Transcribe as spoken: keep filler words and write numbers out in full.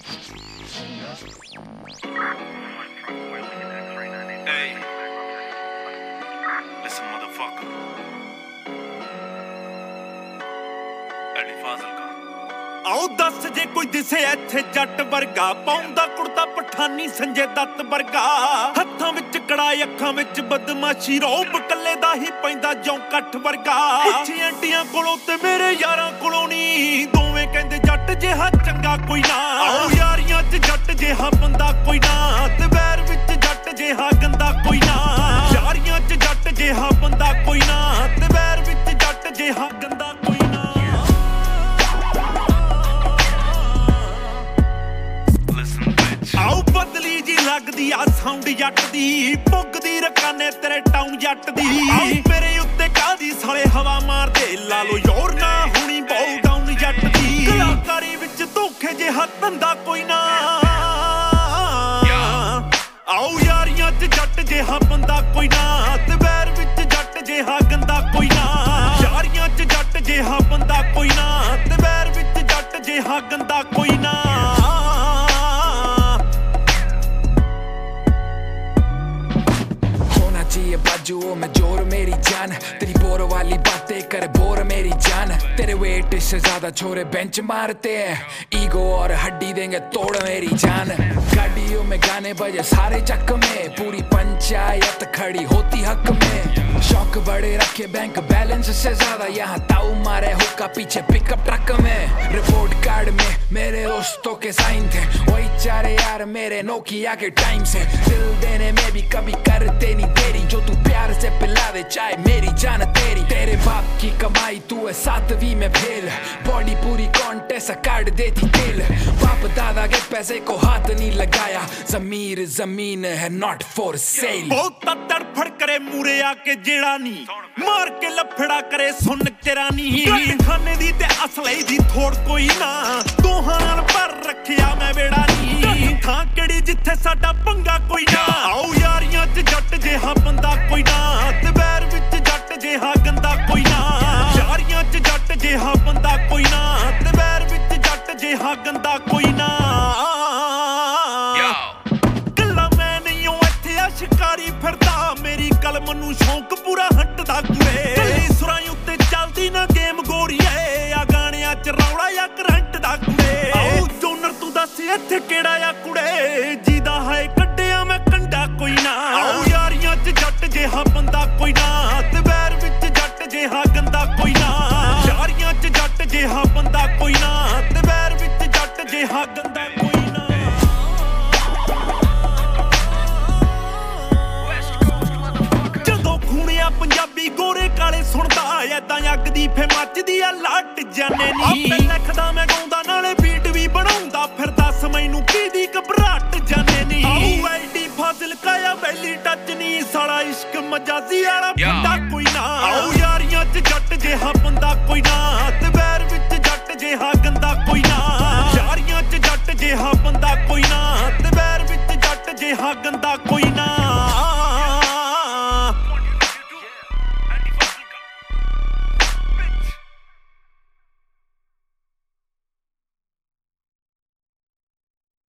Hey, listen, motherfucker. Eddie Fazil ka. ਆਓ ਦੱਸ ਜੇ ਕੋਈ ਦਿਸੇ ਇੱਥੇ ਜੱਟ ਵਰਗਾ, ਪਾਉਂਦਾ ਕੁੜਤਾ ਪਠਾਨੀ ਸੰਜੇ ਦੱਤ ਵਰਗਾ, ਹੱਥਾਂ ਵਿੱਚ ਕੜਾ ਅੱਖਾਂ ਵਿੱਚ ਬਦਮਾਸ਼ੀ, ਰੌਬ ਕੱਲੇ ਦਾ ਹੀ ਪੈਂਦਾ ਜੌਂ ਕੱਠ ਵਰਗਾ। ਪਿੱਛੇ ਐਂਟੀਆਂ ਕੋਲੋਂ ਤੇ ਮੇਰੇ ਯਾਰਾਂ ਕੋਲੋਂ ਨੀ, ਦੋਵੇਂ ਕਹਿੰਦੇ ਜੱਟ ਜਿਹਾ ਚੰਗਾ ਕੋਈ ਨਾ। ਆਓ ਯਾਰੀਆਂ 'ਚ ਜੱਟ ਜਿਹਾ ਬੰਦਾ ਕੋਈ ਨਾ, ਤੇ ਵੈਰ ਵਿੱਚ ਜੱਟ ਜਿਹਾ ਗੰਦਾ ਕੋਈ ਨਾ। ਯਾਰੀਆਂ 'ਚ ਜੱਟ ਜਿਹਾ ਬੰਦਾ ਕੋਈ ਨਾ, ਤੇ ਵੈਰ ਵਿੱਚ ਜੱਟ ਜਿਹਾ ਗੰਦਾ ਕੋਈ ਨਾ। ਆਓ ਬਦਲੀ ਜੀ ਲੱਗਦੀ ਆ ਸਾਊਂਡ ਜੱਟ ਦੀ, ਪੁੱਗਦੀ ਰਕਾਨੇ ਤੇਰੇ ਟਾਊਨ ਜੱਟ ਦੀ। ਮੇਰੇ ਉੱਤੇ ਕਾਦੀ ਸਾਲੇ ਹਵਾ ਮਾਰਦੇ, ਲਾ ਲੋ ਯੋਰ ਨਾ ਹੁਣੀ ਬਹੁ ਡਾਊਨ ਜੱਟ ਦੀ। ਕਲਾਕਾਰੀ ਵਿੱਚ ਧੋਖੇ ਜਿਹਾ ਧੰਦਾ ਕੋਈ ਨਾ। ਆਓ ਯਾਰੀਆਂ 'ਚ ਜੱਟ ਜਿਹਾ ਬੰਦਾ ਕੋਈ ਨਾ, ਤੇ ਵੈਰ ਵਿੱਚ ਜੱਟ ਜਿਹਾ ਗੰਦਾ ਕੋਈ ਨਾ। ਯਾਰੀਆਂ 'ਚ ਜੱਟ ਜਿਹਾ ਬੰਦਾ ਕੋਈ ਨਾ, ਤੇ ਵੈਰ ਵਿੱਚ ਜੱਟ ਜਿਹਾ ਗੰਦਾ ਕੋਈ ਨਾ। ये बाजुओं में जोर मेरी जान, तेरी बोर वाली बातें करे बोर मेरी जान। तेरे वेट से ज्यादा छोरे बेंच मारते हैं, ईगो और हड्डी देंगे तोड़ मेरी जान। गाड़ियों में गाने बजे सारे चक में, पूरी पंचायत खड़ी होती हक में। शौक बड़े रखे बैंक बैलेंस से ज्यादा, यहाँ ताऊ मारे हुक्का पीछे पिकअप ट्रक में। रिपोर्ट कार्ड में मेरे दोस्तों के साइन थे, वही चारे यार मेरे नोकिया के टाइम से। दिल देने में भी कभी करते नहीं देरी, जो तू प्यार से पिला दे चाहे मेरी जान तेरी। तेरे बाप की कमाई तू है सातवीं में फेल, बॉडी पूरी कॉन्टेस्ट काट देती तेल। बाप दादा के पैसे को हाथ नहीं लगाया, जमीर जमीन है नॉट फॉर सेल। बहुत तड़फड़ करे मूरे आके जेड़ा नी, मार के लफड़ा करे सुन तेरा नी। खाने दी ते असले दी थोड़ कोई ना, दोहां नाल भर रखिया मैं बेड़ा नी। थां किहड़ी जिथे साडा पंगा कोई ना। आओ यारियां 'च जट जिहा बंदा कोई ना, ते वैर विच जट जिहा गंदा कोई ना। यारियां 'च जट जिहा बंदा कोई ना, ते वैर विच जट जिहा गंदा कोई ना। कल्ला मैं नहीं हूं इत्थे आ शिकारी फिरदा, मेरी कलम नूं शौक पूरा हटदा कुड़े। सुरां उत्ते चलदी ना गेम गोरीए, आ गाणियां 'च रौला या करंट दा कुड़े। आओ जोनर तू दस इत्थे किहड़ा आ कुड़े, जीदा है कड्डिया मैं कंडा कोई ना। आओ यारियां 'च जट जिहा बंदा कोई ना, ते वैर विच जट जिहा गंदा कोई ना। यारियां 'च जट जिहा बंदा कोई ना, ते वैर विच जट जिहा गंदा कोई ना। पंजाबी गोरे काले सुनदा ऐदां अग दी फे मचदी आ लट जाने नी। आपे लिखदा मैं गाउंदा नाले बीट भी बनाउंदा, फिर दस मैनू किहदी घबराहट जाने नी। आओ एडी फाजिल काया वैली टच नी, साला इश्क मजाजी वाला बंदा कोई ना। आओ यारियां 'च जट जिहा बंदा कोई ना, ते वैर विच जट जिहा गंदा कोई ना। यारियां 'च जट जिहा बंदा कोई ना, ते वैर विच जट जिहा गंदा कोई ना।